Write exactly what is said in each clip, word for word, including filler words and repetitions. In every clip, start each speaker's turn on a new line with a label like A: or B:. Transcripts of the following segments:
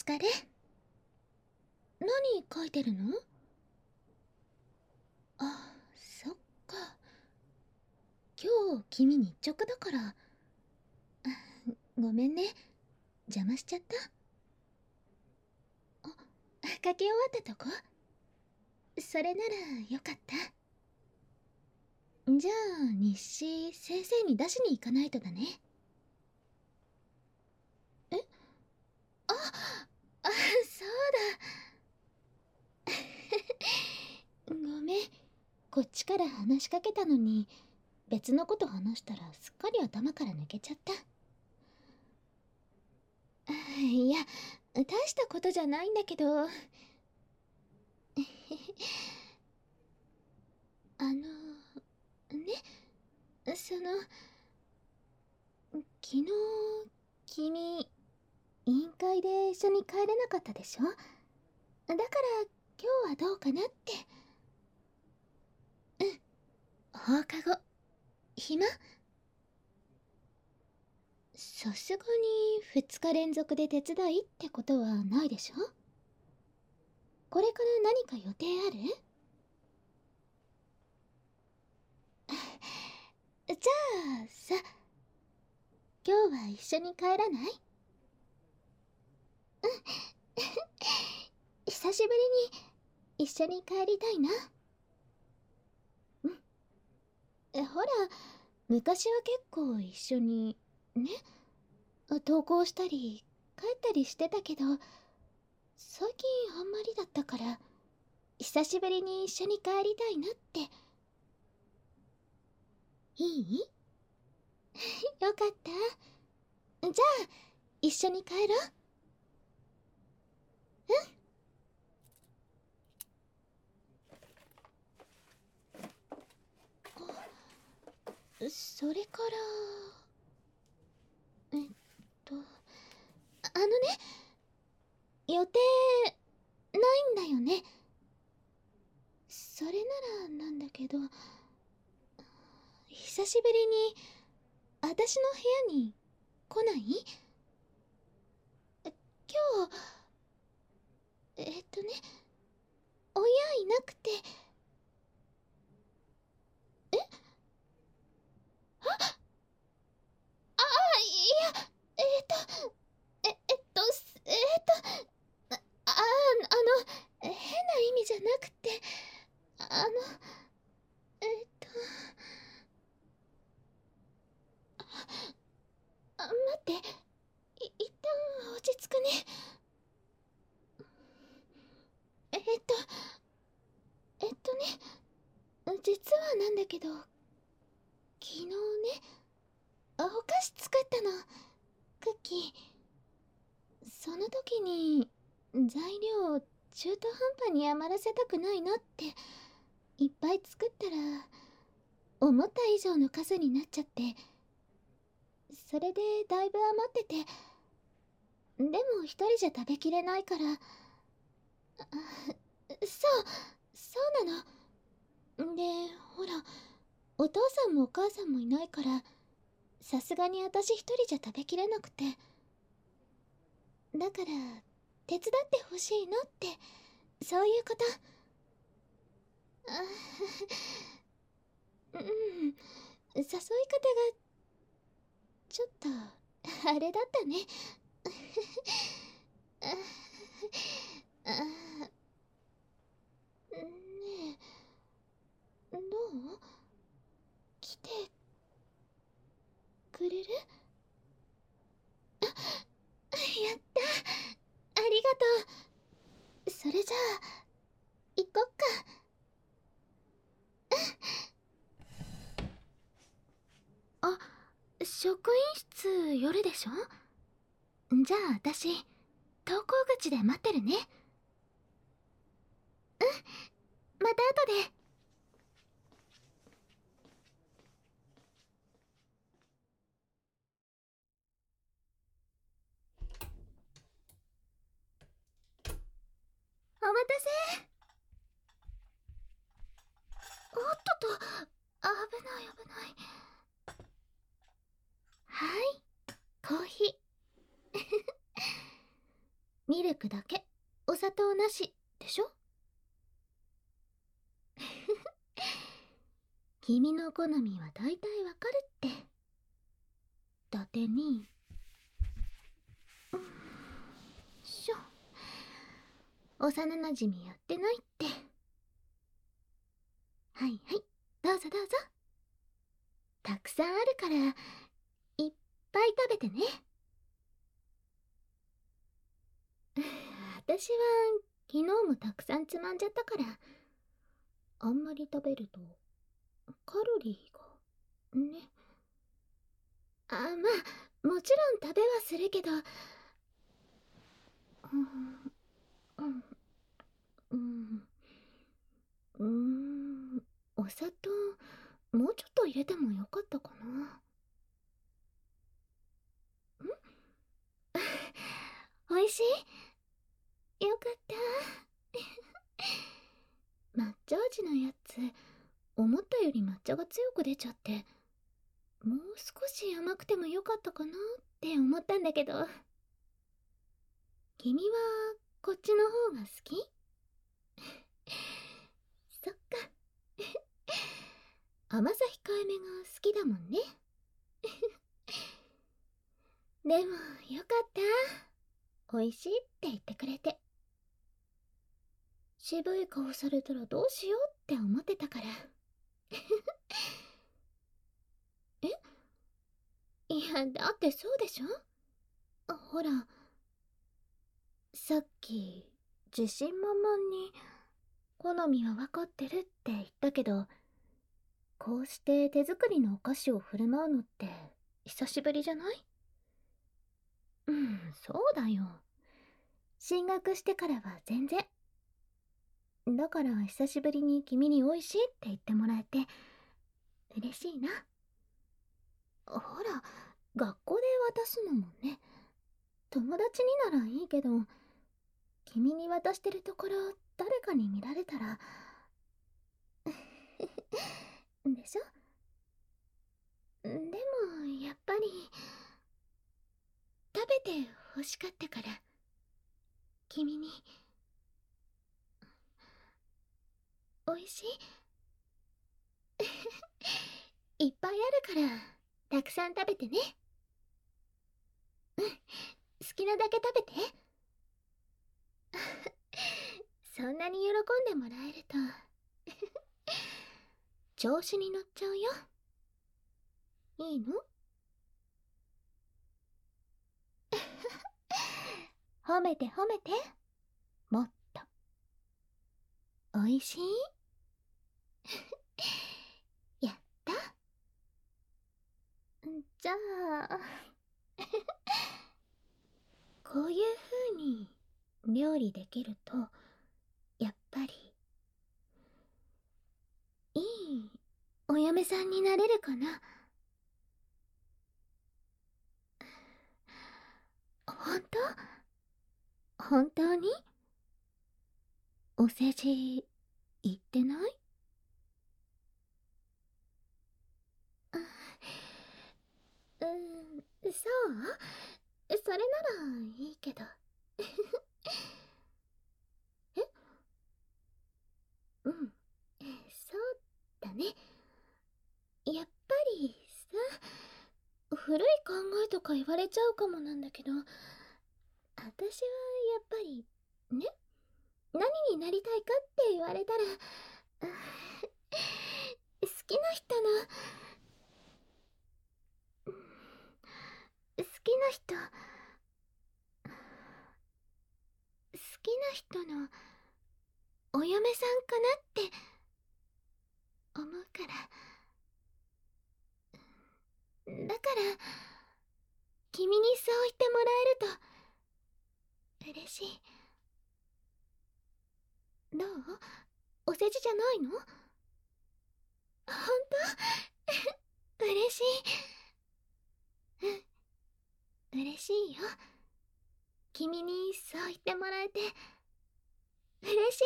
A: 疲れ。何書いてるの？あ、そっか。今日君日直だから。あ、ごめんね。邪魔しちゃった。あ、書き終わったとこ？それならよかった。じゃあ日誌先生に出しに行かないとだね。え？あ、あ、そうだ。ごめん、こっちから話しかけたのに別のこと話したらすっかり頭から抜けちゃった。あ、いや、大したことじゃないんだけど。あのね、その昨日君委員会で一緒に帰れなかったでしょ。だから今日はどうかなって。うん、放課後暇？さすがにふつか連続で手伝いってことはないでしょ。これから何か予定ある？じゃあさ、今日は一緒に帰らない？うん久しぶりに一緒に帰りたいな。うん。え、ほら、昔は結構一緒にね、登校したり帰ったりしてたけど、最近あんまりだったから久しぶりに一緒に帰りたいなって。いい？よかった。じゃあ一緒に帰ろう。うん。それからえっとあのね、予定ないんだよね。それならなんだけど、久しぶりに私の部屋に来ない？今日えっとね、親いなくて。え？ああ、いや、えっとええっとえっとあああの変な意味じゃなくて、あのえっとあ、待って、い一旦落ち着くね。えっとえっとね、実はなんだけど、昨日ね、お菓子作ったの。クッキー。その時に材料中途半端に余らせたくないなっていっぱい作ったら思った以上の数になっちゃって、それでだいぶ余ってて、でも一人じゃ食べきれないから。あ、そうそうなの。で、ほら、お父さんもお母さんもいないから、さすがに私一人じゃ食べきれなくて、だから手伝ってほしいのって、そういうこと。あ、うん、誘い方がちょっとあれだったね。ああ、ねえ、どう？来てくれる？あ、やった、ありがとう。それじゃあ行こっか。あ、職員室夜でしょ？じゃあ私登校口で待ってるね。うん、また後で。お待たせ。おっとっと、危ない危ない。はい、コーヒー。ミルククだけ、お砂糖なしでしょ。君の好みは大体わかるって。だてに、うんしょ、幼なじみやってないって。はいはい、どうぞどうぞ。たくさんあるからいっぱい食べてね。私は昨日もたくさんつまんじゃったから、あんまり食べるとカロリーがね。あ、まあもちろん食べはするけど、うんうんうんうーん、お砂糖もうちょっと入れてもよかったかな。んおいしい、よかった。抹茶味のやつ、思ったより抹茶が強く出ちゃって、もう少し甘くてもよかったかなって思ったんだけど。君はこっちの方が好き？そっか。甘さ控えめが好きだもんね。でもよかった、美味しいって言ってくれて。渋い顔されたらどうしようって思ってたから。え、いや、だってそうでしょ。ほら、さっき自信満々に好みは分かってるって言ったけど、こうして手作りのお菓子を振る舞うのって久しぶりじゃない？うん、そうだよ。進学してからは全然。だから久しぶりに君に美味しいって言ってもらえて嬉しいな。ほら、学校で渡すのもね、友達にならいいけど、君に渡してるところ誰かに見られたらでしょ。でもやっぱり食べて欲しかったから、君に。おいしいいっぱいあるからたくさん食べてね。うん、好きなだけ食べて。そんなに喜んでもらえると調子に乗っちゃうよ。いいの？褒めて褒めて、もっと。おいしいやった。じゃあこういう風に料理できるとやっぱりいいお嫁さんになれるかな。本当？本当に？お世辞言ってない？あ、うん、そう？それならいいけど。え、うん、そうだね。やっぱりさ、古い考えとか言われちゃうかもなんだけど、私はやっぱりね、何になりたいかって言われたら、好きな人の、好きな人、好きな人のお嫁さんかなって思うから。だから君にそう言ってもらえると嬉しい。どう？お世辞じゃないの？本当？嬉しい。うん、嬉しいよ。君にそう言ってもらえて嬉しい。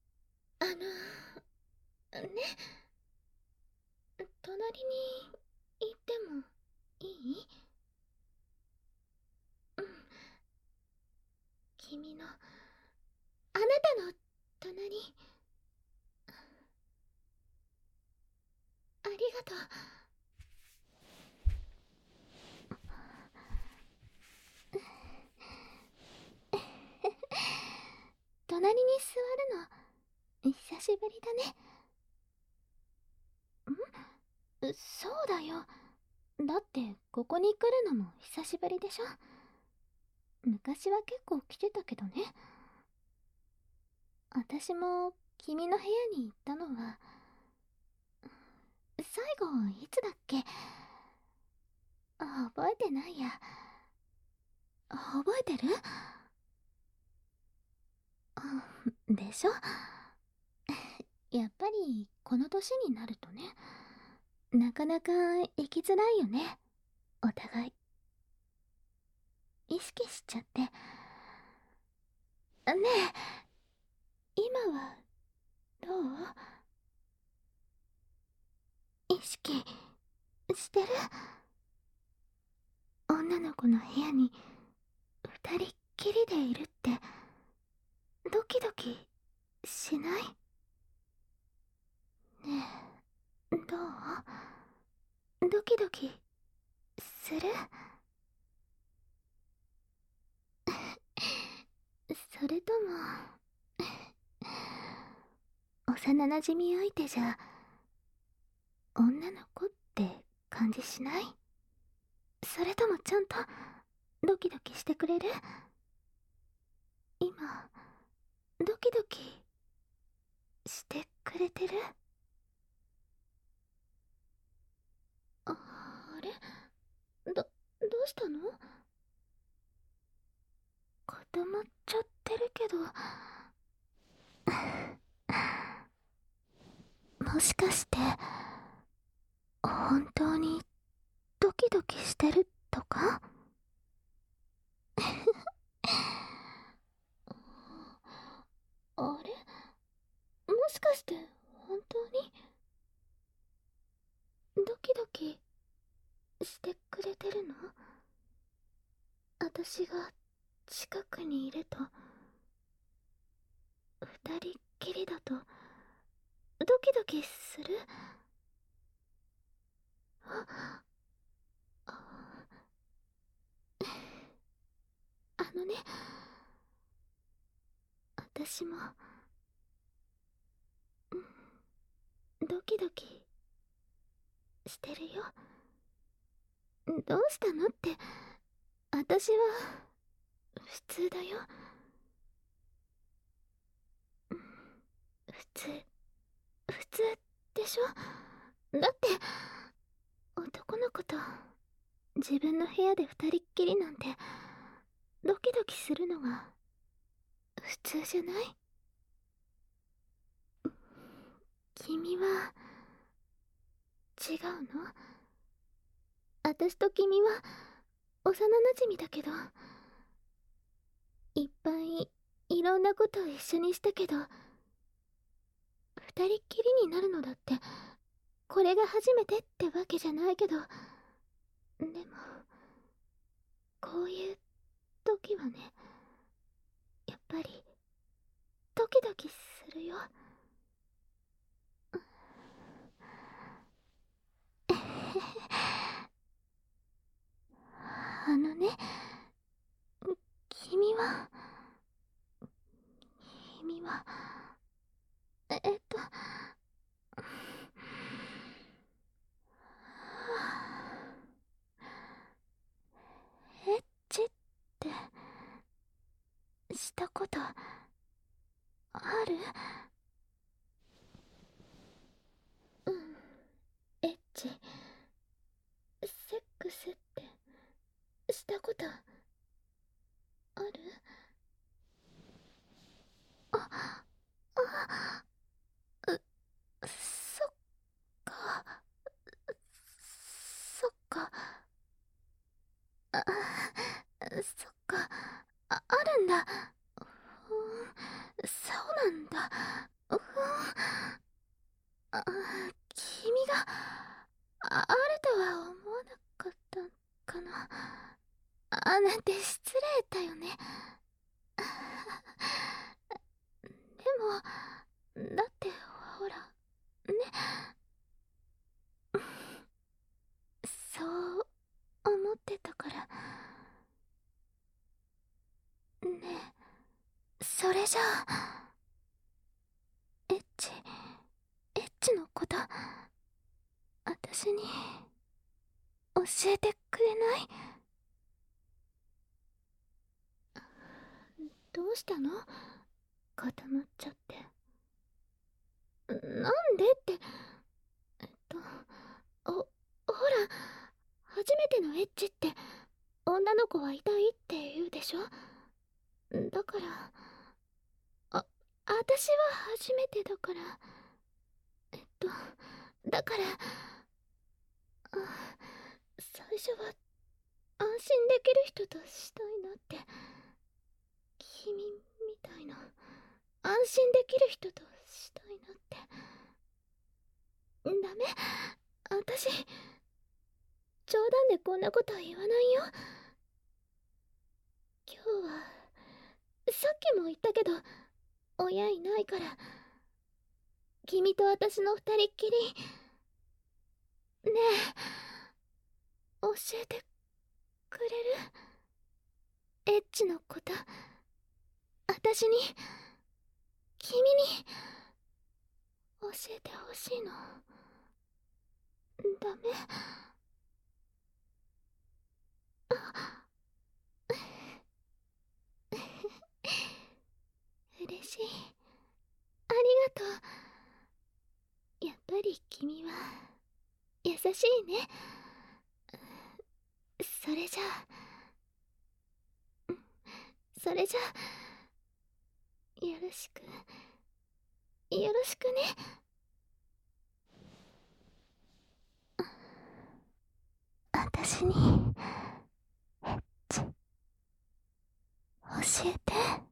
A: あのね、隣に言ってもいい？うん。君の、あなたの隣、ありがとう。隣に座るの久しぶりだね。ん？そうだよ。だってここに来るのも久しぶりでしょ。昔は結構来てたけどね。私も君の部屋に行ったのは最後いつだっけ？あ、覚えてないや。覚えてる？あ、でしょ。やっぱりこの年になるとね、なかなか生きづらいよね、お互い。意識しちゃって。ねえ、今はどう？意識してる？女の子の部屋に二人っきりでいるってドキドキしない？ねえ、どう？ドキドキする？それとも幼なじみ相手じゃ女の子って感じしない？それともちゃんとドキドキしてくれる？今ドキドキしてくれてる？あ、あれ？ど、どうしたの？固まっちゃってるけど。もしかして本当にドキドキしてるとか？あれ？もしかして本当にドキドキしてくれてるの？私が近くにいると、二人っきりだとドキドキする？あ、あのね、私もドキドキしてるよ。どうしたのって、私は普通だよ。普通、普通でしょ？だって男の子と自分の部屋で二人っきりなんてドキドキするのが普通じゃない？君は違うの？私と君は幼なじみだけど、いっぱいいろんなことを一緒にしたけど、二人っきりになるのだってこれが初めてってわけじゃないけど、でもこういう時はね、やっぱりドキドキするよ。あのね、君は君はえっとエッチってしたことある？うん、エッチ、セックスってしたことある？あ、あ、う、そっか、そっか、あ、そっか、あ、あるんだ。ふん、そうなんだ。ふん、あ、君があ、あるとは思なんて失礼だよね。でもだってほらね、そう思ってたから。ねえ、それじゃあエッチエッチのこと私に教えてくれない？どうしたの？固まっちゃって。なんでって、えっとおほら、初めてのエッチって女の子は痛いって言うでしょ。だからあ私は初めてだから、えっとだからあ最初は安心できる人としたいなって。君みたいな安心できる人としたいなって。ダメ、私冗談でこんなこと言わないよ。今日はさっきも言ったけど親いないから、君と私の二人っきり。ねえ、教えてくれる？エッチのこと私に、君に教えてほしいの。ダメ？あ嬉しい、ありがとう。やっぱり君は優しいね。それじゃあそれじゃあよろしくよろしくね。私にエッチ教えて。